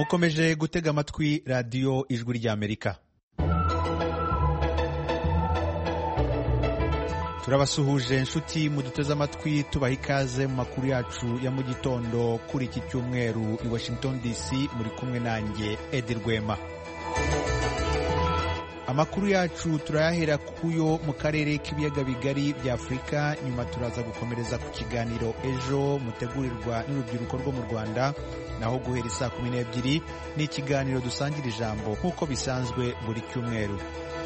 mukomeje gutega amatwi radiyo ijwi ry'Amerika. Turabasuhuje inshuti muduteze amatwi, tubaha ikaze mu makuru yacu ya mu gitondo kuri iki cyumweru i Washington DC. Muri kumwe nanjye Edi Rwema. Amakuru yacu turayahera kuyo mu karere k'ibiyaga bigari bya Afurika, nyuma turaza gukomereza ku kiganiro ejo mutegurirwa n'urubyiruko rwo mu Rwanda, naho guhera saa 12 ni ikiganiro dusangira ijambo nk'uko bisanzwe buri cyumweru.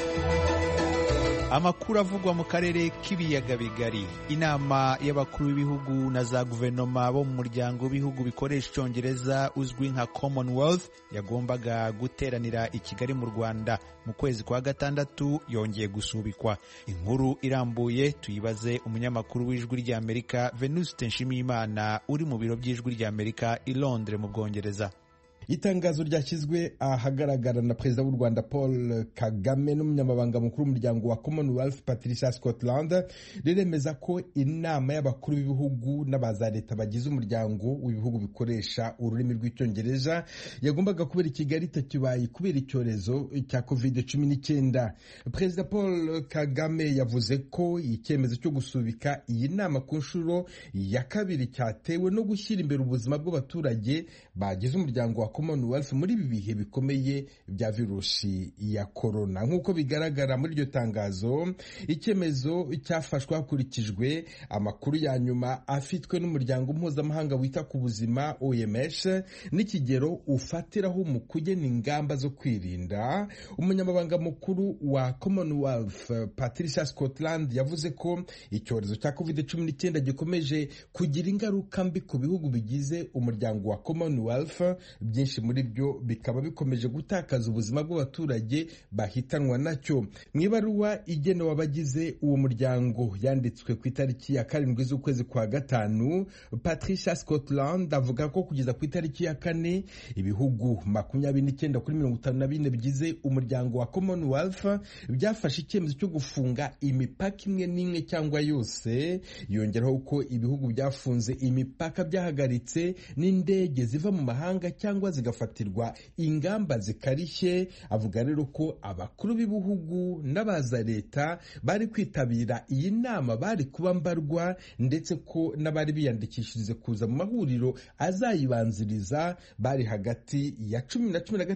Amakuru avugwa mu karere k'ibiyaga bigari. Inama y'abakuru b'ibihugu na za guverinoma bo mu muryango w'ibihugu bikoresha icyongereza uzwi nka Commonwealth yagombaga guteranira i Kigali mu Rwanda mu kwezi kwa gatandatu yongeye gusubikwa. Inkuru irambuye tuyibaze umunyamakuru w'ijwi ry'Amerika Venuste Nshimiyimana uri mu biro by'ijwi ry'Amerika i Londres mu Bwongereza. Itangazo ryashyizwe ahagaragara na Perezida w'u Rwanda Paul Kagame n'umunyamabanga mukuru w'umuryango wa Commonwealth Patricia Scotland riremeza ko inama y'abakuru b'ibihugu n'abaza leta bagize umuryango w'ibihugu bikoresha ururimi rw'icyongereza yagombaga kubera i Kigali itakibaye kubera icyorezo cya COVID-19. Perezida Paul Kagame yavuze ko icyemezo cyo gusubika iyi nama ku nshuro ya kabiri cyatewe no gushyira imbere ubuzima bw'abaturage bagize umuryango wa Commonwealth muri ibi bihe bikomeye bya virusi ya corona. Nk'uko bigaragara muri iryo tangazo, icyemezo cyafashwe hakurikijwe amakuru ya nyuma afitwe n'umuryango mpuzamahanga wita ku buzima OMS n'ikigero ufatiraho mu kugena ingamba zo kwirinda. Umunyamabanga mukuru wa Commonwealth Patricia Scotland yavuze ko icyorezo cya COVID-19 gikomeje kugira ingaruka mbi ku bihugu bigize umuryango wa Commonwealth, byinshi muri byo bikaba bikomeje gutakaza ubuzima bw'abaturage bahitanwa nacyo. Mu ibaruwa igenewe abagize uwo muryango yanditswe ku itariki ya 7 z'ukwezi kwa gatanu, Patricia Scotland avuga ko kugeza ku itariki ya 4 ibihugu 29 kuri 54 bigize umuryango wa Commonwealth byafashe icyemezo cyo gufunga imipaka imwe n'imwe cyangwa yose. Yongeraho ko ibihugu byafunze imipaka byahagaritse n'indege ziva mu mahanga cyangwa zigafatirwa ingamba zikarishye. Avuga rero ko abakuru b'ibihugu n'abaza leta bari kwitabira iyi nama bari kuba mbarwa, ndetse ko n'abari biyandikishirize kuza mu mahuriro azayibanziriza bari hagati ya 10 na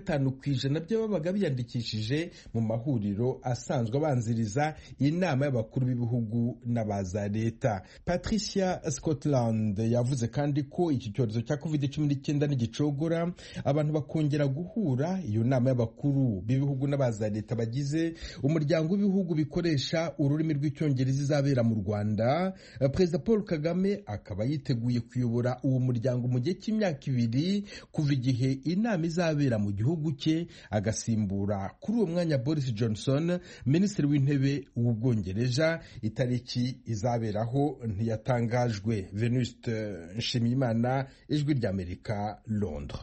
15% by'ababaga biyandikishije mu mahuriro asanzwe abanziriza inama y'abakuru b'ibihugu n'abaza leta. Patricia Scotland yavuze kandi ko iki cyorezo cya COVID-19 n'igicogora abantu bakongera guhura. Iyo nama y'abakuru b'ibihugu n'abaza leta bagize umuryango w'ibihugu bikoresha ururimi rw'icyongereza izabera mu Rwanda. Perezida Paul Kagame akaba yiteguye kuyobora uwo muryango mu gihe cy'imyaka 2 kuva igihe inama izabera mu gihugu cye, agasimbura kuri uwo mwanya Boris Johnson, minisitiri w'intebe w'Ubwongereza. Itariki izaberaho ntiyatangajwe. Venuste Nshimiyimana, ijwi ry'Amerika, Londres.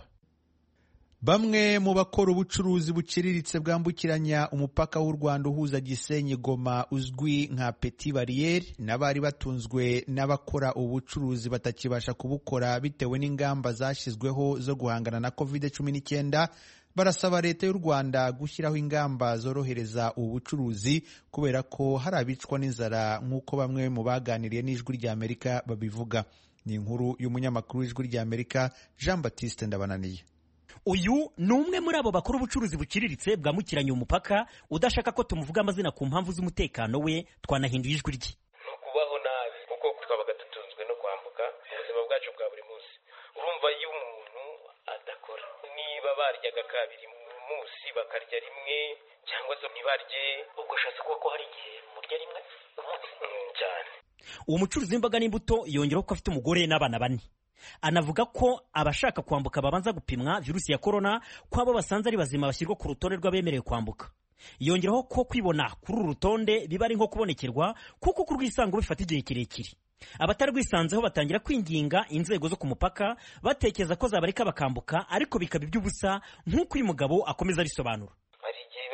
Bamwe mu bakora ubucuruzi buciriritse bwambukiranya umupaka w'u Rwanda uhuza Gisenyi Goma uzwi nka Petit Barriere n'abari batunzwe n'abakora ubucuruzi batakibasha kubukora bitewe n'ingamba zashyizweho zo guhangana na COVID-19 barasaba leta y'u Rwanda gushyiraho ingamba zorohereza ubu bucuruzi kubera ko hari abicwa n'inzara nk'uko bamwe mu baganiriye n'ijwi ry'Amerika babivuga. Ni inkuru y'umunyamakuru w'ijwi ry'Amerika Jean Baptiste Ndabananiye. Uyu ni umwe muri abo bakora ubucuruzi buciriritse bwambukiranya umupaka udashaka ko tumuvuga amazina ku mpamvu z'umutekano we. Twanahinduye ijwi rye. Kubaho nabi kuko twabaga dutunzwe no kwambuka ubuzima bwacu bwa buri munsi. Urumva iyo umuntu adakora, niba baryaga kabiri mu munsi bakarya rimwe cyangwa se ntibarye, ubwo shatse ko hari igihe murya rimwe cyane. Uwo mucuruzi w'imboga n'imbuto yongeraho ko afite umugore n'abana 4. Anavuga ko abashaka kwambuka babanza gupimwa virusi ya corona, ko abo basanze ari bazima bashyirwa ku rutonde rw'abemerewe kwambuka. Yongeraho ko kwibona kuri uru rutonde biba ari nko kubonekerwa kuko kurwisango bifata igihe kirekire. Abatari rwisanzeho batangira kwinginga inzego zo ku mupaka batekereza ko zabareka bakambuka, ariko bikaba iby'ubusa nk'uko uyu mugabo akomeza arisobanura. Hari igihe biba ngombwa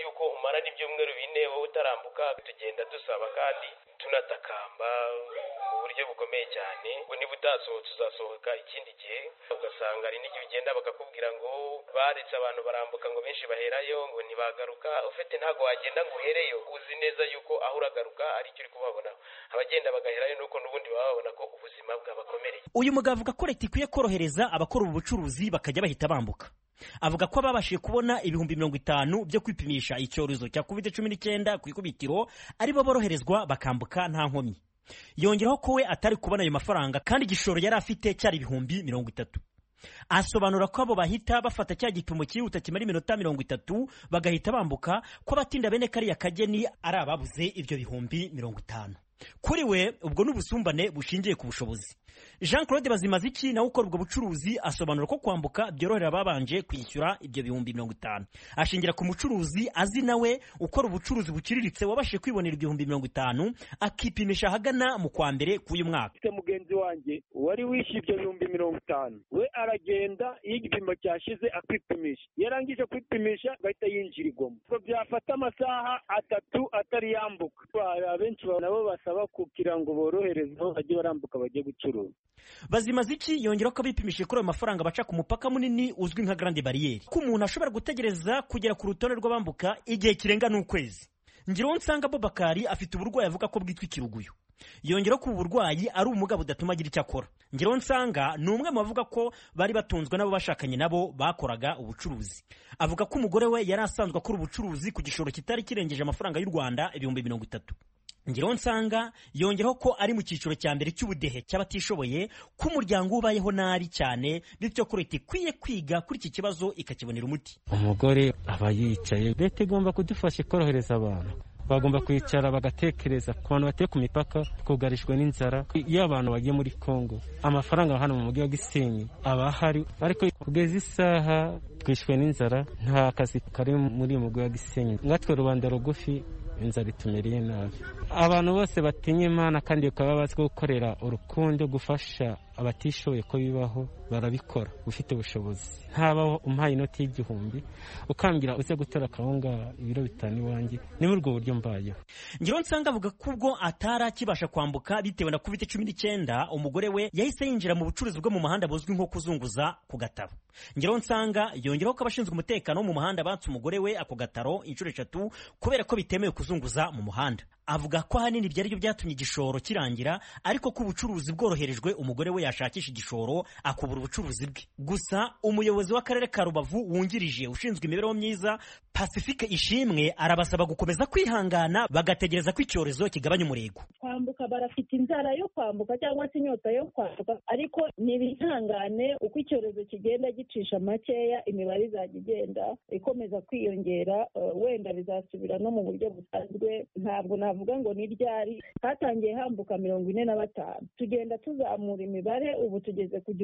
yuko umara n'ibyumweru 4 wowe utarambuka, tugenda dusaba kandi tunatakamba mu buryo bukomeye cyane ngo niba utasohotse uzasohoka ikindi gihe. Ugasanga ari n'igihe ugenda bakakubwira ngo baretse abantu barambuka ngo benshi baherayo ngo ntibagaruka. Ufite ntago wagenda ngo uhereyo uzi neza yuko aho uragaruka ari cyo uri kubabona. Abagenda bagaherayo nuko n'ubundi baba babona ko ubuzima bwabakomereye. Uyu mugabo avuga ko leta ikwiye korohereza abakora ubu bucuruzi bakajya bahita bambuka. Avuga ko ababashije kubona ibihumbi 50 byo kwipimisha icyorezo cya COVID-19 ku ikubitiro aribo boroherezwa bakambuka nta nkomyi. Yongeraho ko we atari kubona ayo mafaranga kandi igishoro yari afite cyari ibihumbi 30. Asobanura ko abo bahita bafata cya gipimo cyihuta kimara iminota 30 bagahita bambuka, ko batinda bene kariya kageni ari ababuze ibyo bihumbi 50. Kuri we ubwo n'ubusumbane bushingiye ku bushobozi. Jean Claude Bazimaziki nawe ukora ubwo bucuruzi asobanura ko kwambuka byorohera babanje kwishyura ibyo bihumbi 50. Ashingira ku mucuruzi azi nawe ukora ubucuruzi bukiriritse wabashe kwibonera ibihumbi 50 akipimisha hagana mu kwa mbere k'uyu mwaka. Mugenzi wanjye wari wishyuye ibyo bihumbi 50 we aragenda iyo igipimo cyashize akwipimisha, yarangije kwipimisha agahita yinjira igoma. Ubwo byafata amasaha 3 atari yambuka. Abenshi nabo basaba kugira ngo borohereze aho bajye barambuka bajye gucuruza. Bazimaziki yongera ko bipimishe kuri ayo mafaranga baca ku mupaka munini uzwi nka Grande Barriere, ko umuntu ashobora gutegereza kugera ku rutonde rw'abambuka igihe kirenga n'ukwezi. Ngirunsanga Bobakari afite uburwayi avuga ko bwitwa ikiruguyo. Yongera ko ubu burwayi ari umugabo udatuma agira icyo akora. Ngirunsanga ni umwe mu bavuga ko bari batunzwe nabo bashakanye nabo bakoraga ubucuruzi. Avuga ko umugore we yari asanzwe akora ubucuruzi ku gishoro kitari kirengeje amafaranga y'u Rwanda ibihumbi 30. Ngirunsanga yongeraho ko ari mu cyiciro cya mbere cy'ubudehe cy'abatishoboye, ko umuryango ubayeho nabi cyane, bityo ko leta ikwiye kwiga kuri iki kibazo ikakibonera umuti. Umugore aba yicaye, leta igomba kudufasha korohereza abantu. Bagomba kwicara bagatekereza ku bantu bateye ku mipaka kugarishwe n'inzara. Iyo abantu bagiye muri Kongo, amafaranga hano mu mujyi wa Gisenyi aba ahari, ariko kugeza isaha twishwe n'inzara, nta kazi kari muri mujyi wa Gisenyi. Ngatwe rubanda rugufi inzara itumereye nabi. Abantu bose batinya Imana kandi bakaba bazi gukorera urukundo gufasha abatishoboye ko bibaho, barabikora ufite ubushobozi. Ntabaho umpaye inoti y'igihumbi ukambira uze gutera kawunga ibiro 5 iwanjye, ni muri ubwo buryo mbayeho. Ngirunsanga avuga ko ubwo atara kibasha kwambuka bitewe na COVID-19, umugore we yahise yinjira mu bucuruzi bwo mu muhanda buzwi nko kuzunguza ku gataro. Ngirunsanga yongeraho ko abashinzwe umutekano wo mu muhanda batse umugore we ako gataro inshuro 3 kubera ko bitemewe kuzunguza mu muhanda. Avuga ko hanini byari byo byatumye igishoro kirangira, ariko ko ubucuruzi bworoherejwe umugore we yashakisha igishoro akubura ubucuruzi bwe. Gusa umuyobozi w'akarere ka Rubavu wungirije ushinzwe imibereho myiza Pacifique Ishimwe arabasaba gukomeza kwihangana bagategereza ko icyorezo kigabanya umurego. Kwambuka barafite inzara yo kwambuka cyangwa se inyota yo kwambuka, ariko nibihangane uko icyorezo kigenda gicisha makeya imibare izajya igenda ikomeza kwiyongera, wenda bizasubira no mu buryo busanzwe. Ntabwo navuga ngo ni ryari, hatangiye hambuka 45, tugenda tuzamura imibare, ubu tugeze ku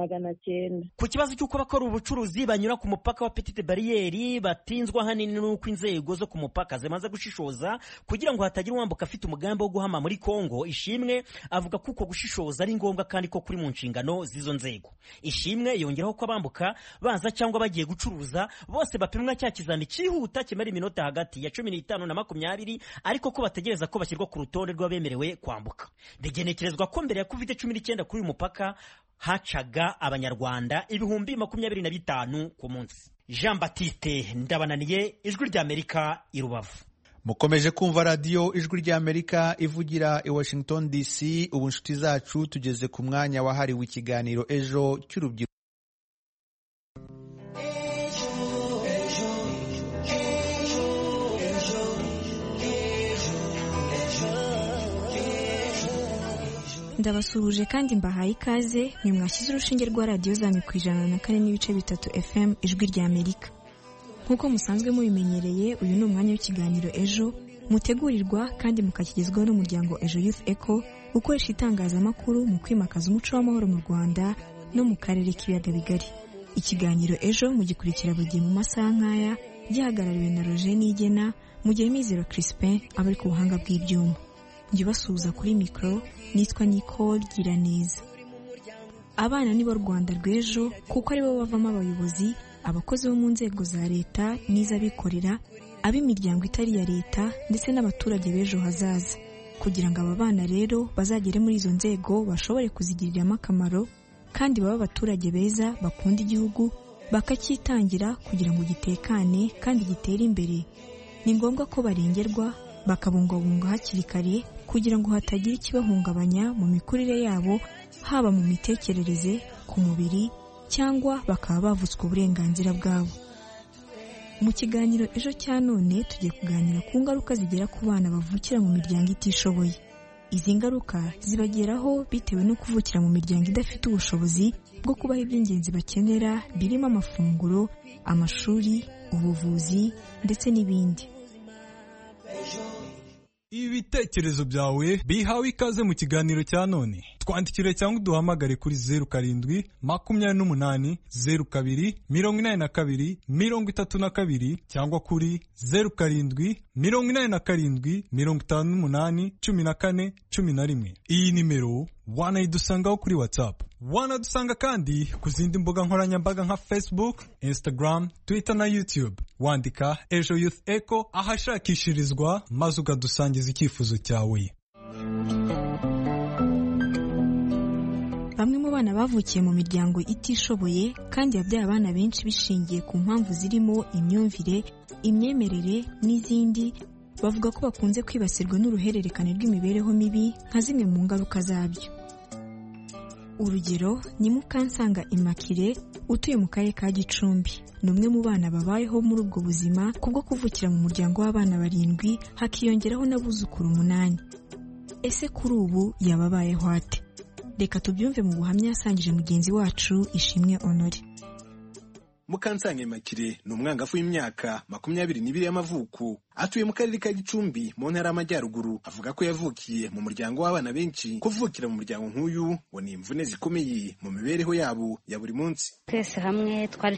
1900. Ku kibazo cy'uko bakora ubucuruzi banyura ku mupaka wa Petite Barriere batinzwa hanini n'uko inzego zo ku mupaka zimaze gushishoza kugira ngo hatagira uwambuka afite umugambi wo guhama muri Kongo, Ishimwe avuga ko uko gushishoza ari ngombwa kandi ko kuri mu nshingano z'izo nzego. Ishimwe yongeraho ko abambuka baza cyangwa bagiye gucuruza bose bapimwa cya kizami cyihuta kimara iminota hagati ya 15 na 20, ariko ko bategereza ko bashyirwa ku rutonde rw'abemerewe kwambuka. Bigenekerezwa ko mbere ya COVID-19 kuri uyu mupaka hacaga abanyarwanda ibihumbi 25 ku munsi. Jean Baptiste Ndabananiye, Ijwi ry'Amerika, i Rubavu. Mukomeje kumva radio Ijwi ry'Amerika ivugira i Washington DC. Ubu nshuti zacu tugeze ku mwanya wahariwe ikiganiro ejo cy'urubyiruko. Ndabasuhuje kandi mbahaye ikaze mwe mwashyize urushinge rwa radiyo zanyu ku 104.3 FM Ijwi ry'Amerika. Nk'uko musanzwe mubimenyereye, uyu ni umwanya w'ikiganiro ejo mutegurirwa kandi mukakigezwaho n'umuryango Ejo Youth Echo ukoresha itangazamakuru mu kwimakaza umuco w'amahoro mu Rwanda no mu karere k'ibiyaga bigari. Ikiganiro ejo mugikurikira buri gihe mu masaha nk'aya, gihagarariwe na Roger Nigena, mu gihe Mizero Crispin abari ku buhanga bw'ibyuma. Njye basuhuza kuri mikoro, nitwa Nicole Giraneza. Abana nibo Rwanda rw'ejo kuko aribo bavamo abayobozi, abakozi bo mu nzego za leta n'iz'abikorera, ab'imiryango itari iya leta ndetse n'abaturage b'ejo hazaza. Kugira ngo aba bana rero bazagere muri izo nzego bashobore kuzigiriramo akamaro kandi babe abaturage beza bakunda igihugu bakacyitangira kugira ngo gitekane kandi gitere imbere, ni ngombwa ko barengerwa bakabungwabungwa hakiri kare kugira ngo hatagira ikibahungabanya mu mikurire yabo, haba mu mitekerereze, ku mubiri cyangwa bakaba bavutswa uburenganzira bwabo. Mu kiganiro ejo cya none tugiye kuganira ku ngaruka zigera ku bana bavukira mu miryango itishoboye. Izi ngaruka zibageraho bitewe no kuvukira mu miryango idafite ubushobozi bwo kubaha iby'ingenzi bakenera birimo amafunguro, amashuri, ubuvuzi ndetse n'ibindi. Ibitekerezo byawe bihawe ikaze mu kiganiro cya none. Twandikire cyangwa uduhamagare kuri 0728 cyangwa kuri 0787581411. Iyi nimero wanayidusangaho kuri WhatsApp. Wanadusanga kandi ku zindi mbuga nkoranyambaga nka Facebook, Instagram, Twitter na YouTube. Wandika Ejo Youth Echo ahashakishirizwa maze ukadusangiza icyifuzo cyawe. Bamwe mu bana bavukiye mu miryango itishoboye kandi yabyaye abana benshi bishingiye ku mpamvu zirimo imyumvire, imyemerere n'izindi, bavuga ko bakunze kwibasirwa n'uruhererekane rw'imibereho mibi nka zimwe mu ngaruka zabyo. Urugero ni Mukansanga Immaculée utuye mu karere ka Gicumbi. Ni umwe mu bana babayeho muri ubwo buzima kubwo kuvukira mu muryango w'abana 7 hakiyongeraho n'abuzukuru 8. Ese kuri ubu yababayeho ate? Reka tubyumve mu buhamya yasangije mugenzi wacu Ishimwe Honore. Mukansanga Immaculée ni umwangavu w'imyaka 22 y'amavuko. Atuye mu karere ka Gicumbi mu ntara y'Amajyaruguru. Avuga ko yavukiye mu muryango w'abana benshi. Kuvukira mu muryango nk'uyu ngo ni imvune zikomeye mu mibereho yabo ya buri munsi. Twese hamwe twari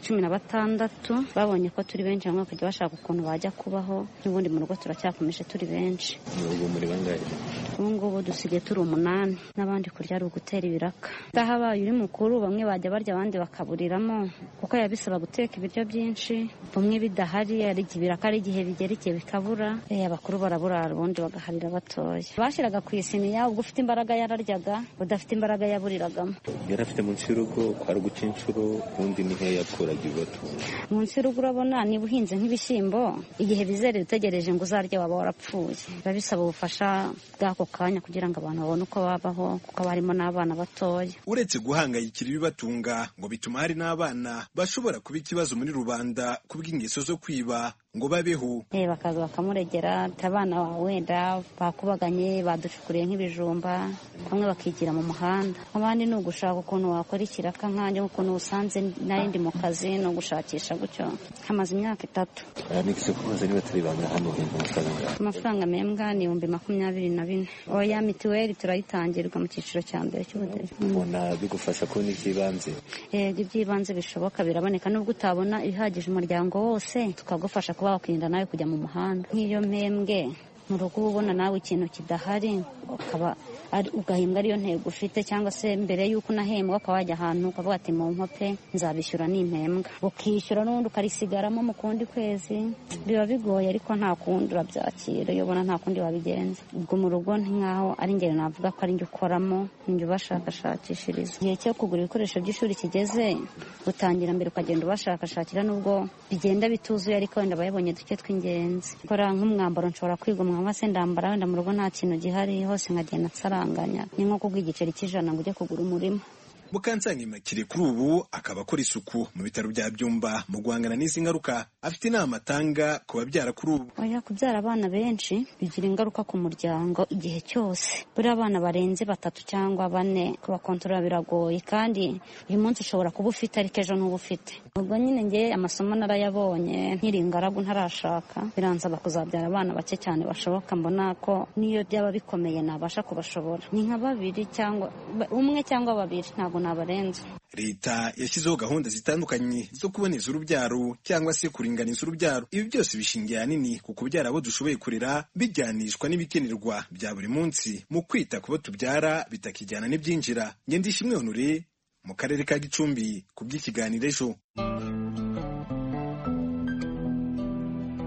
16, babonye ko turi benshi hamwe kujya bashaka ukuntu bajya kubaho, n'ubundi mu rugo turacyakomeje turi benshi. Ubu muri bangahe? Ubu ngubu dusigaye turi 8 n'abandi kurya ari ugutera ibiraka. Ndahabaye uri mukuru bamwe bajya barya abandi bakaburiramo kuko yabisaba guteka ibiryo byinshi, bamwe bidahari ari ibiraka ari igihe bigerekeye kabura, abakuru baraburara ubundi bagaharira batoya. Bashiraga ku isiniya, ubwo ufite imbaraga yararyaga, udafite imbaraga yaburiragamo. Yari afite munsi y'urugo kwari guca inshuro, ubundi ni heya yakuraga ibatunga. Munsi y'urugo urabona niba uhinze nk'ibishyimbo, igihe bizere utegereje ngo uzarye waba warapfuye. Babisaba ubufasha bw'ako kanya kugira ngo abantu babone uko babaho, kuko barimo n'abana batoya. Uretse guhangayikira ibibatunga ngo bituma hari n'abana bashobora kuba ikibazo muri rubanda kubw'ingeso zo kwiba ngo babeho. Bakaza bakamuregera, abana bawe wenda bakubaganye baducukuriye nk'ibijumba, bamwe bakigira mu muhanda. Abandi ni ugushaka ukuntu wakora ikiraka nkanjye ukuntu usanze narindi mu kazi no gushakisha gutyo. Hamaze imyaka 3. Nigise kubaza niba turi banga hano amafaranga membwa ni 24,000. Oya mituweli turayitangirwa mu cyiciro cya mbere cy'ubudehe. Ubona bigufasha kubona iby'ibanze? Iby'ibanze bishoboka biraboneka, nubwo utabona ihagije umuryango wose tukagufasha kuba wakwirinda nawe kujya mu muhanda. Nk'iyo mpembwe mu rugo ubona nawe ikintu kidahari ukaba ugahembwa ariyo ntego ufite, cyangwa se mbere y'uko unahembwa ukaba wajya ahantu ukavuga ati mu nkope nzabishyura n'impembwa, ukishyura n'ubundi ukarisigaramo mu kundi kwezi. Biba bigoye ariko nta kundi urabyakira iyo ubona nta kundi wabigenza. Ubwo mu rugo nk'aho ari ngero navuga ko ari njye ukoramo, njye ubashakashakishiriza. Igihe cyo kugura ibikoresho by'ishuri kigeze utangira mbere ukagenda ubashakashakira, nubwo bigenda bituzuye ariko wenda bayabonye duke tw'ingenzi. Kora nk'umwambaro nshobora kwigomwa se ndambara wenda mu rugo nta kintu gihari, hose nkagenda nsaranganya. Ni nko kugura igiceri cy'ijana ngo ujye kugura umurima. Mukansanga Immaculée kuri ubu akaba akora isuku mu bitaro bya Byumba. Mu guhangana n'izi ngaruka afite inama atanga ku babyara kuri ubu. Oya, kubyara abana benshi bigira ingaruka ku muryango igihe cyose. Buri abana barenze 3 cyangwa 4 kubakontorora biragoye, kandi uyu munsi ushobora kuba ufite ariko ejo ntuba ufite. Ubwo nyine nge amasomo narayabonye nkiri ingaragu ntarashaka, biransaba kuzabyara abana bake cyane bashoboka. Mbona ko niyo byaba bikomeye nabasha kubashobora. Ni nka 2 cyangwa 1 cyangwa 2, ntabwo nabarenze. Leta yashyizeho gahunda zitandukanye zo kuboneza urubyaro cyangwa se kuringaniza urubyaro. Ibi byose bishingiye ahanini ku kubyara abo dushoboye kurera, bijyanishwa n'ibikenerwa bya buri munsi mu kwita ku bo tubyara bitakijyana n'ibyinjira. Ishimwe Honore mu karere ka Gicumbi ku by'ikiganiro Ejo.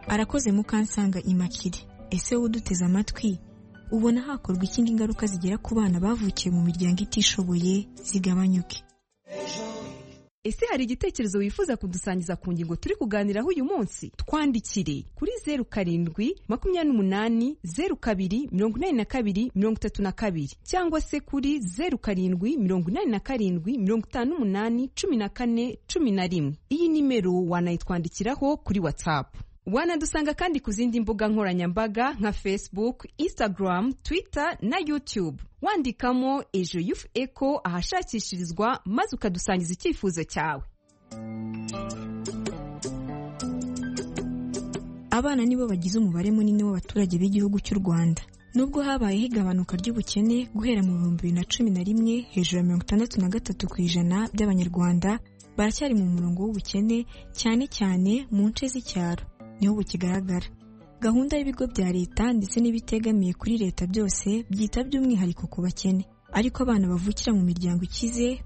Arakoze Mukansanga Immaculée. Ese wowe uduteze amatwi ubona hakorwa iki ngo ingaruka zigera ku bana bavukiye mu miryango itishoboye zigabanyuke? Ese hari igitekerezo wifuza kudusangiza ku ngingo turi kuganiraho uyu munsi? Twandikire kuri 0728028232 cyangwa se kuri 0787581411. Iyi nimero wanayitwandikiraho kuri WhatsApp. Wanadusanga kandi ku zindi mbuga nkoranyambaga nka Facebook, Instagram, Twitter na YouTube. Wandikamo Ejo Youth Echo ahashakishirizwa maze ukadusangiza icyifuzo cyawe. Abana nibo bagize umubare munini w'abaturage b'igihugu cy'u Rwanda. Nubwo habayeho igabanuka ry'ubukene guhera mu 2011, hejuru ya 63% by'Abanyarwanda baracyari mu murongo w'ubukene, cyane cyane mu nce z'icyaro niho bukigaragara. Gahunda y'ibigo bya leta ndetse n'ibitegamiye kuri leta byose byita by'umwihariko ku bakene. Ariko abana bavukira mu miryango ikize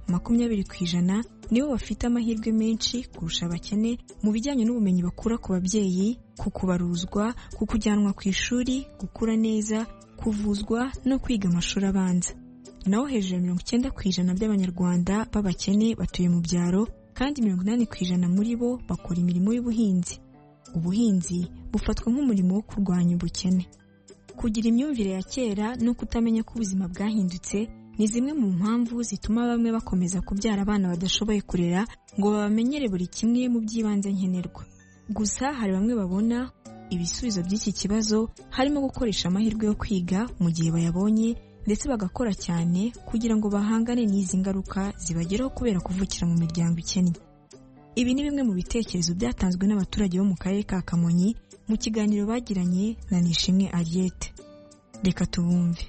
20% nibo bafite amahirwe menshi kurusha abakene mu bijyanye n'ubumenyi bakura ku babyeyi, ku kubaruzwa, ku kujyanwa ku ishuri, gukura neza, kuvuzwa no kwiga amashuri abanza. Naho hejuru ya 90% by'Abanyarwanda b'abakene batuye mu byaro, kandi 80% muri bo bakora imirimo y'ubuhinzi. Ubuhinzi bufatwa nk'umurimo wo kurwanya ubukene. Kugira imyumvire ya kera no kutamenya ko ubuzima bwahindutse ni zimwe mu mpamvu zituma bamwe bakomeza kubyara abana badashoboye kurera ngo babamenyere buri kimwe mu by'ibanze nkenerwa. Gusa hari bamwe babona ibisubizo by'iki kibazo harimo gukoresha amahirwe yo kwiga mu gihe bayabonye, ndetse bagakora cyane kugira ngo bahangane n'izi ngaruka zibageraho kubera kuvukira mu miryango ikennye. Ibi ni bimwe mu bitekerezo byatanzwe n'abaturage bo mu karere ka Kamonyi mu kiganiro bagiranye na Nishimwe Ariette. Reka tubumve.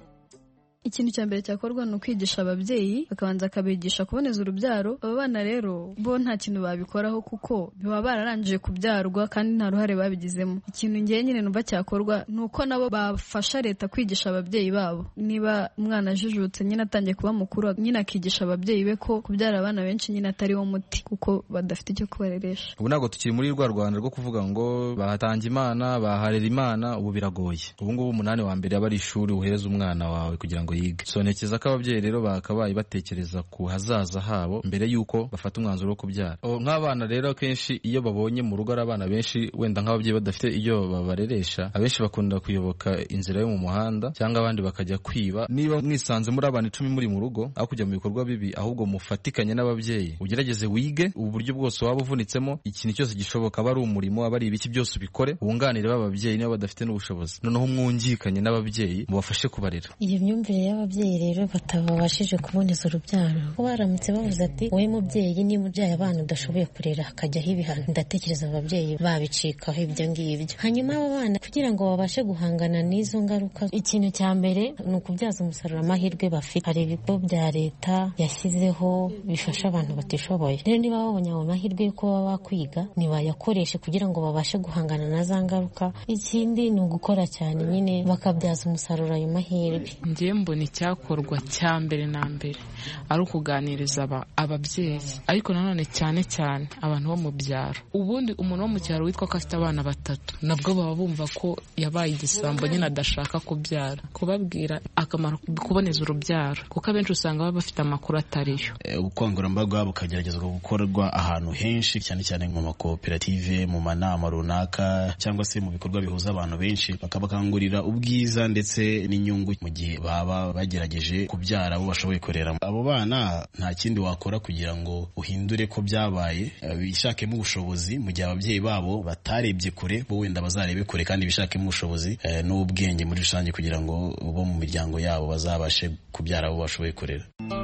Ikintu cya mbere cyakorwa ni ukwigisha ababyeyi, bakabanza akabigisha kuboneza urubyaro. Aba bana rero bo nta kintu babikoraho kuko baba bararangije kubyarwa kandi nta ruhare babigizemo. Ikintu ngiye nyine numva cyakorwa ni uko nabo bafasha leta kwigisha ababyeyi babo. Niba umwana ajijutse nyine atangiye kuba mukuru, nyine akigisha ababyeyi be ko kubyara abana benshi nyine atari wo muti kuko badafite icyo kubareresha. Ubu ntabwo tukiri muri rwa Rwanda rwo kuvuga ngo bahatanga Imana, baharera Imana. Ubu biragoye. Ubu ngubu umunani wa mbere aba ari ishuri uhereza umwana wawe kugira ngo yige. So ntekereza ko ababyeyi rero bakabaye batekereza ku hazaza habo mbere yuko bafata umwanzuro wo kubyara. Nk'abana rero akenshi iyo babonye mu rugo ari abana benshi, wenda nk'ababyeyi badafite iyo babareresha, abenshi bakunda kuyoboka inzira yo mu muhanda cyangwa abandi bakajya kwiba. Niba mwisanze muri abantu 10 muri mu rugo, aho kujya mu bikorwa bibi, ahubwo mufatikanye n'ababyeyi, ugerageze wige ubu buryo bwose waba uvunitsemo, ikintu cyose gishoboka, aba ari umurimo, aba ari ibiki byose ubikore, wunganire b'ababyeyi niba badafite n'ubushobozi, noneho mwungikanye n'ababyeyi mubafashe kubarera. Iyo myumvire y'ababyeyi rero batabashije kuboneza urubyaro, ko baramutse bavuze ati wowe mubyeyi niba ubyaye abana udashoboye kurera hakajyaho ibihano, ndatekereza ababyeyi babicikaho ibyo ngibyo. Hanyuma abo bana kugira ngo babashe guhangana n'izo ngaruka, ikintu cya mbere ni ukubyaza umusaruro amahirwe bafite. Hari ibigo bya leta yashyizeho bifasha abantu batishoboye, rero niba babonye ayo mahirwe y'uko baba bakwiga nibayakoreshe kugira ngo babashe guhangana na za ngaruka. Ikindi ni ugukora cyane nyine bakabyaza umusaruro ayo mahirwe. Njye mbona icyakorwa cya mbere na mbere ari ukuganiriza ababyeyi, ariko nanone cyane cyane abantu bo mu byaro. Ubundi umuntu wo mu cyaro witwa ko afite abana 3 nabwo baba bumva ko yabaye igisambo nyine adashaka kubyara. Kubabwira akamaro kuboneza urubyaro, kuko abenshi usanga baba bafite amakuru atariyo. Ubukangurambaga bukageragezwa gukorwa ahantu henshi, cyane cyane mu makoperative, mu manama runaka, cyangwa se mu bikorwa bihuza abantu benshi, bakabakangurira ubwiza ndetse n'inyungu mu gihe baba bagerageje kubyara abo bashoboye kurera. Abo bana nta kindi wakora kugira ngo uhindure ko byabaye, bishakemo ubushobozi mu gihe ababyeyi babo batarebye kure, bo wenda bazarebe kure kandi bishakemo ubushobozi n'ubwenge muri rusange kugira ngo bo mu miryango yabo bazabashe kubyara abo bashoboye kurera.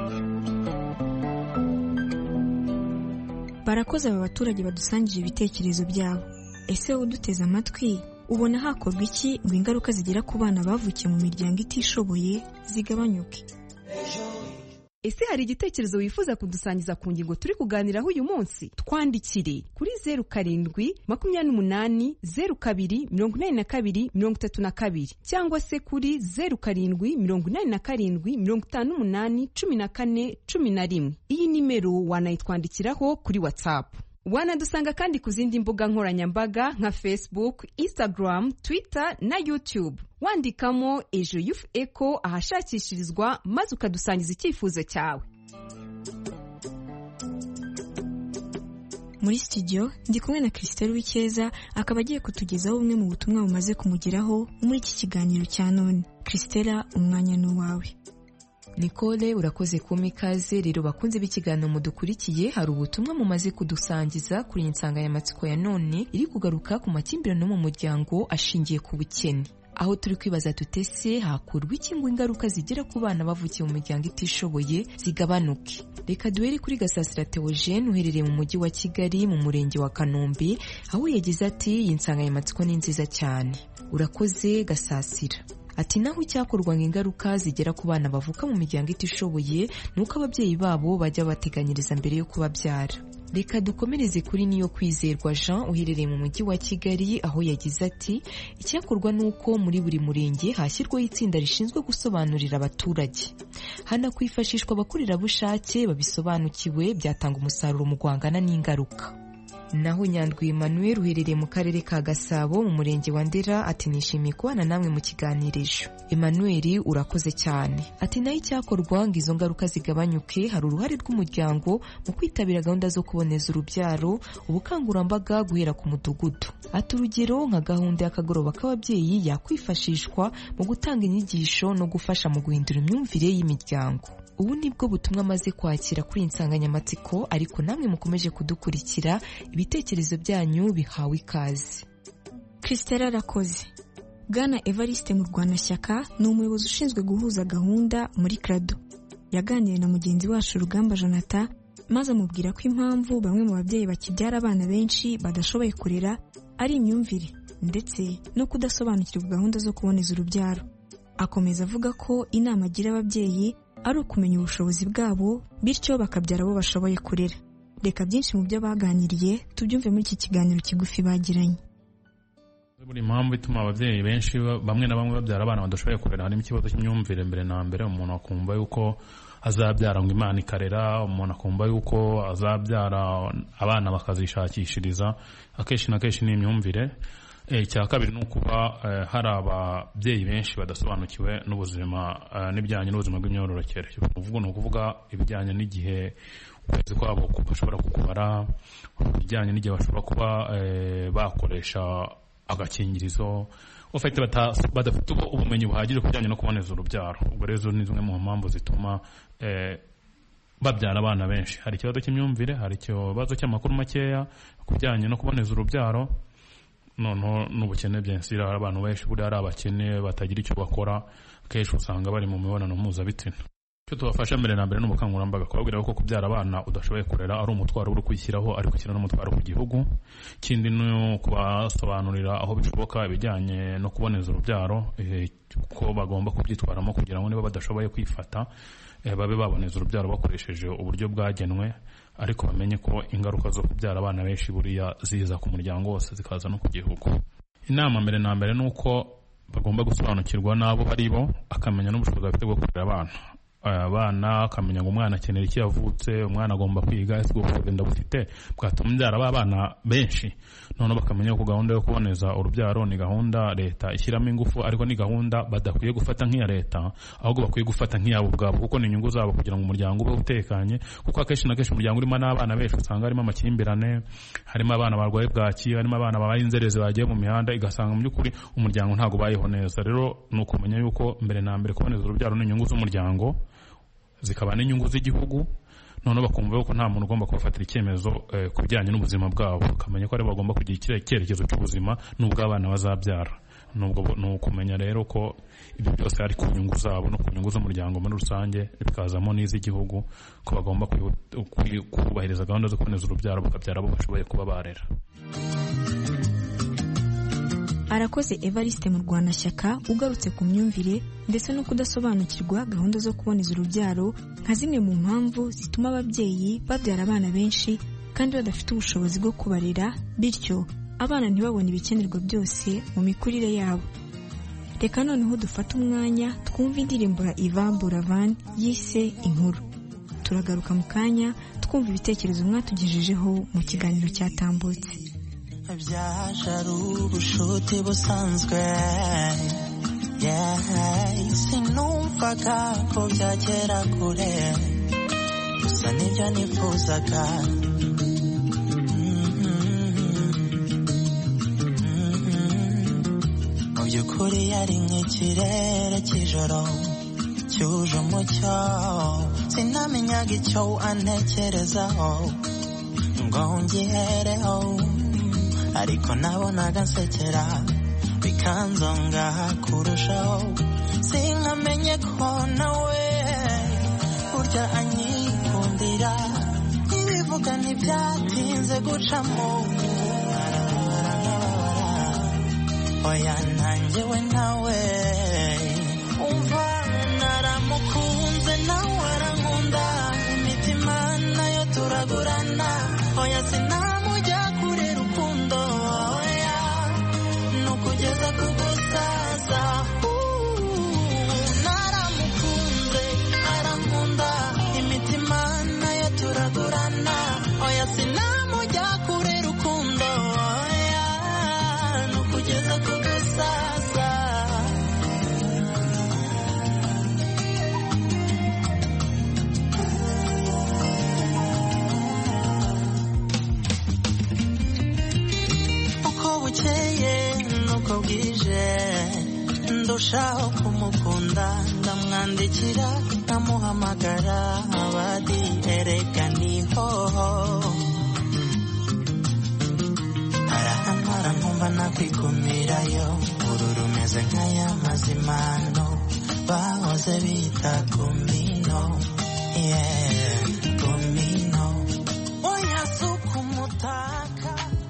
Barakoze aba baturage badusangije ibitekerezo byabo. Ese wowe uduteze amatwi ubona hakorwa iki ngo ingaruka zigera ku bana bavukiye mu miryango itishoboye zigabanyuke? Ese hari igitekerezo wifuza kudusangiza ku ngingo turi kuganiraho uyu munsi? Twandikire kuri 0728028232 cyangwa se kuri 0787581411. Iyi nimero wanayitwandikiraho kuri WhatsApp. Wanadusanga kandi ku zindi mbuga nkoranyambaga nka Facebook, Instagram, Twitter na YouTube. Wandikamo Ejo Youth Echo ahashakishirizwa maze ukadusangiza icyifuzo cyawe. Muri studio ndi kumwe na Christelle Wikeza akaba agiye kutugezaho bumwe mu butumwa bumaze kumugeraho muri iki kiganiro cya none. Christelle, umwanya ni uwawe. Nicole, urakoze kumpa ikaze. Rero bakunze b'ikiganiro mudukurikiye, hari ubutumwa mumaze kudusangiza kuri iyi nsanganyamatsiko ya none iri kugaruka ku makimbirane mu muryango ashingiye ku bukene, aho turi kwibaza tutese hakurwa iki ngo ingaruka zigera ku bana bavukiye mu miryango itishoboye zigabanuke. Reka duhere kuri Gasasira Theogene uherereye mu mujyi wa Kigali mu murenge wa Kanombe, aho yagize ati iyi nsanganyamatsiko ni nziza cyane. Urakoze Gasasira. Ati naho icyakorwa ngo ingaruka zigera ku bana bavuka mu miryango itishoboye nuko ababyeyi babo bajya bateganyiriza mbere yo kubabyara. Reka dukomereze kuri Niyo Kwizerwa Jean uherereye mu mujyi wa Kigali, aho yagize ati icyakorwa nuko muri buri murenge hashyirwaho itsinda rishinzwe gusobanurira abaturage, hanakwifashishwa abakorerabushake babisobanukiwe, byatanga umusaruro mu guhangana n'ingaruka. Naho Nyandwi Emmanuel uherereye mu karere ka Gasabo mu murenge wa Ndera ati nishimiye kubana namwe mu kiganirizo. Emmanuel, urakoze cyane. Ati naho icyakorwa ngo izo ngaruka zigabanyuke, hari uruhare rw'umuryango mu kwitabira gahunda zo kuboneza urubyaro, ubukangurambaga guhera ku mudugudu. Ati urugero nka gahunda y'akagoroba k'ababyeyi yakwifashishwa mu gutanga inyigisho no gufasha mu guhindura imyumvire y'imiryango. Ubu nibwo butumwa maze kwakira kuri iyi nsanganyamatsiko, ariko namwe mukomeje kudukurikira, ibitekerezo byanyu bihawe ikaze. Christelle arakoze. Bwana Evariste Murwanashyaka ni umuyobozi ushinzwe guhuza gahunda muri Crado. Yaganiriye na mugenzi wacu Rugamba Jonathan maze amubwira ko impamvu bamwe mu babyeyi bakibyara abana benshi badashoboye kurera ari imyumvire ndetse no kudasobanukirwa gahunda zo kuboneza urubyaro. Akomeza avuga ko inama agira ababyeyi ari ukumenya ubushobozi bwabo bityo bakabyara abo bashoboye kurera. Reka byinshi mu byo baganiriye tubyumve muri iki kiganiro kigufi bagiranye. Buri mpamvu ituma ababyeyi benshi bamwe na bamwe babyara abana badashoboye kurera harimo ikibazo cy'imyumvire mbere na mbere. Umuntu akumva yuko azabyara ngo Imana ikarera, umuntu akumva yuko azabyara abana bakazishakishiriza, akenshi na kenshi ni imyumvire. Icya kabiri ni ukuba hari ababyeyi benshi badasobanukiwe n'ubuzima n'ibijyanye n'ubuzima bw'imyororokere. Ni ukuvuga ibijyanye n'igihe ukwezi kwabo bashobora kukubara, ibijyanye n'igihe bashobora kuba bakoresha agakingirizo, badafite ubumenyi buhagije ku bijyanye no kuboneza urubyaro. Ubwo rero ni zimwe mu mpamvu zituma babyara abana benshi. Hari ikibazo cy'imyumvire, hari ikibazo cy'amakuru makeya ku bijyanye no kuboneza urubyaro, noneho n'ubukene byensira. Abantu benshi buriya ari abakene batagira icyo bakora, kenshi usanga bari mu mibonano mpuzabitsina. Icyo tubafasha mbere na mbere n'ubukangurambaga, kubabwira ko kubyara abana udashoboye kurera ari umutwaro uri kwishyiraho, ariko ukina n'umutwaro ku gihugu. Ikindi ni kubasobanurira aho bishoboka ibijyanye no kuboneza urubyaro, ko bagomba kubyitwaramo kugira ngo niba badashoboye kwifata babe baboneza urubyaro bakoresheje uburyo bwagenwe, ariko bamenye ko ingaruka zo kubyara abana benshi buriya ziza ku muryango wose zikaza no ku gihugu. Inama mbere na mbere ni uko bagomba gusobanukirwa n'abo bari bo, akamenya n'ubushobozi bafite bwo kurera abana, akamenya ngo umwana akenera iki yavutse, umwana agomba kwiga, ese ubwo bugenda bufite bwatuma mbyara abana benshi. Noneho bakamenya ko gahunda yo kuboneza urubyaro ni gahunda leta ishyiramo ingufu, ariko ni gahunda badakwiye gufata nk'iya leta, ahubwo bakwiye gufata nk'iyabo ubwabo, kuko ni inyungu zabo kugira ngo umuryango ube utekanye. Kuko akenshi na kenshi umuryango urimo n'abana benshi usanga harimo amakimbirane, harimo abana barwaye bwaki, harimo abana babaye inzererezi bagiye mu mihanda, igasanga mu by'ukuri umuryango ntabwo ubayeho neza. Rero ni ukumenya yuko mbere na mbere kuboneza urubyaro ni inyungu z'umuryango, zikaba n'inyungu z'igihugu. Noneho bakumva ko nta muntu ugomba kubafatira icyemezo ku bijyanye n'ubuzima bwabo, bakamenya ko ari bagomba kugira icyerekezo cy'ubuzima n'ubw'abana bazabyara. Ni ukumenya rero ko ibyo byose ari ku nyungu zabo no ku nyungu z'umuryango muri rusange, bikazamo n'iz'igihugu, ko bagomba kubahiriza gahunda zo kuboneza urubyaro bakabyara abo bashoboye kuba barera. Arakoze Evariste Murwanashyaka ugarutse ku myumvire ndetse no kudasobanukirwa gahunda zo kuboneza urubyaro nka zimwe mu mpamvu zituma ababyeyi babyara abana benshi kandi badafite ubushobozi bwo kubarera, bityo abana ntibabone ibikenerwa byose mu mikurire yabo. Reka noneho dufate umwanya twumve indirimbo ya Ivan Buravan yise Inkuru. Turagaruka mu kanya twumva ibitekerezo mwatugejejeho mu kiganiro cyatambutse. Byaje ari ubushuti busanzwe, sinumvaga ko byagera kure, gusa nibyo nifuzaga. Mu by'ukuri yari nk'ikirere cy'ijoro cyuje umucyo, sinamenyaga icyo antekerezaho ngo ngihereho, ariko nabonaga nsekera bikanzonga kurushaho, sinkamenye ko nawe burya anyikundira, ibivuga ntibyatinze gucamo, oya nanjyewe nawe umva naramukunze nawe arankunda, imitima nayo turagurana, oya sinamujya kure rukundo, oya nukugeza ku gusaza, naramukunze arankunda, imitima nayo turagurana, oya sinamujya kure rukundo, oya nukugeza ku gusaza. Bukeye nuko bwije ndushaho kumukunda, ndamwandikira nkamuhamagara, abadi erega niho arahantwara nkumva nakwikumirayo, uru rumeze nk'aya mazimano bahoze bita kumino, kumino, oya sukumutaka.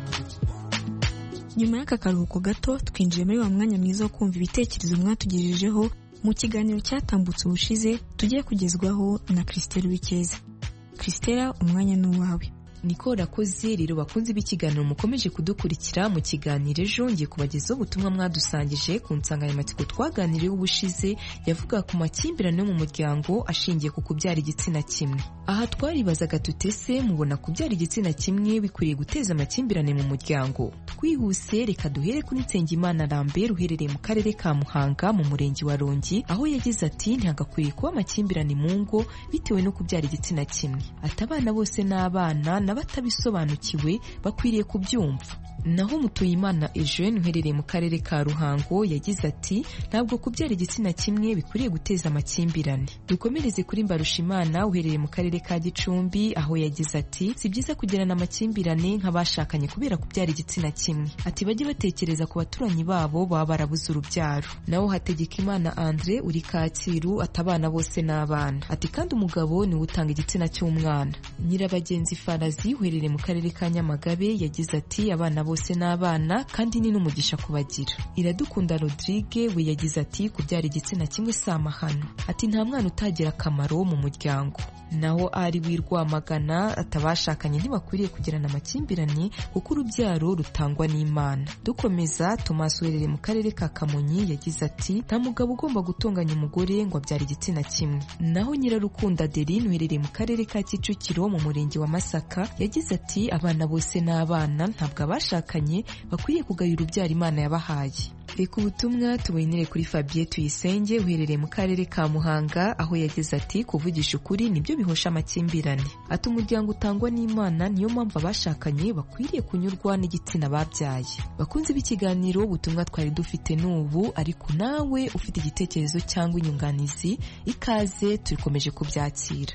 Nyuma y'aka karuhuko gato twinjiye muri wa mwanya mwiza wo kumva ibitekerezo mwatugejejeho mu kiganiro cyatambutse ubushize, tugiye kugezwaho na Christelle Wikeza. Christelle, umwanya ni uwawe. niko rakoze rero bakunze b'ikiganiro mukomeje kudukurikira mu kiganiro ejo ngiye kubagezaho ubutumwa mwadusangije ku nsanganyamatsiko twaganiriye ubushize yavuga ku makimbirane yo mu muryango ashingiye ku kubyara igitsina kimwe. Aha twaribazaga tutese mubona kubyara igitsina kimwe bikwiriye guteza amakimbirane mu muryango. Twihuse reka duhere kuri Nsengimana Lambert uherereye mu karere ka Muhanga mu murenge wa Rongi, aho yagize ati ntihagakwiye kuba amakimbirane mu ngo bitewe no kubyara igitsina kimwe. Ati abana bose n'abana n'abatabisobanukiwe bakwiriye kubyumva. Naho Mutuyimana Eugene uherereye mu karere ka Ruhango yagize ati ntabwo kubyara igitsina kimwe bikwiriye guteza amakimbirane. Dukomereze kuri Mbarushimana uherereye mu karere ka Gicumbi, aho yagize ati si byiza kugirana amakimbirane nk'abashakanye kubera kubyara igitsina kimwe. Ati bajye batekereza ku baturanyi babo baba barabuze urubyaro. Naho Hategekimana Andre uri Kacyiru ati abana bose n'abana. Ati kandi umugabo niwe utanga igitsina cy'umwana. Nyirabagenzi Farazi uherereye mu karere ka Nyamagabe yagize ati abana bose n'abana kandi ni n'umugisha kubagira. Iradukunda Rodrigue we yagize ati kubyara igitsina kimwe si amahano. Ati nta mwana utagira akamaro mu muryango. Naho ari wirwamagana atabashakanye ntibakwiriye kugirana amakimbirane kuko urubyaro rutangwa n'Imana. Dukomeza Thomas uherereye mu karere ka Kamonyi yagize ati nta mugabo ugomba gutonganya umugore ngo abyare igitsina kimwe. Naho Nyirarukunda Adeline uherereye mu karere ka Kicukiro mu murenge wa Masaka yagize ati abana bose n'abana ntabwo abashakanye bakwiriye kugaya urubyaro Imana yabahaye. Reka ubutumwa tubonere kuri Fabien Tuyisenge uherereye mu karere ka Muhanga, aho yagize ati kuvugisha ukuri nibyo bihosha amakimbirane. Ati umuryango utangwa n'Imana niyo mpamvu abashakanye bakwiriye kunyurwa n'igitsina babyaye. Bakunze b'ikiganiro ubutumwa twari dufite n'ubu, ariko nawe ufite igitekerezo cyangwa inyunganizi ikaze turikomeje kubyakira.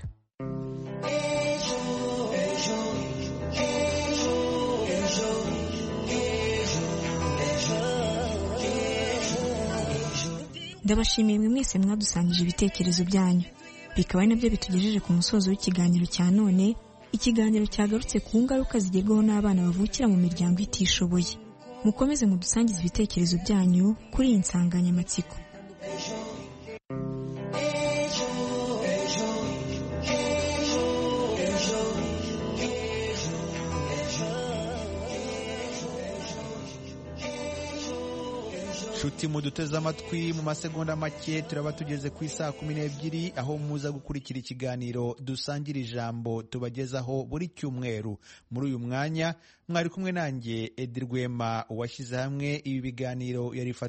Ndabashimiye mwe mwese mwadusangije ibitekerezo byanyu. Bikaba ari nabyo bitugejeje ku musozo w'ikiganiro cya none, ikiganiro cyagarutse ku ngaruka zigerwaho n'abana bavukira mu miryango itishoboye. Mukomeze mudusangize ibitekerezo byanyu kuri iyi nsanganyamatsiko. nshuti muduteze amatwi, mu masegonda make turaba tugeze ku isaha 12 aho muza gukurikira ikiganiro dusangira ijambo tubagezaho buri cyumweru. Muri uyu mwanya mwari kumwe nanjye Edi Rwema, washyize hamwe ibi biganiro yari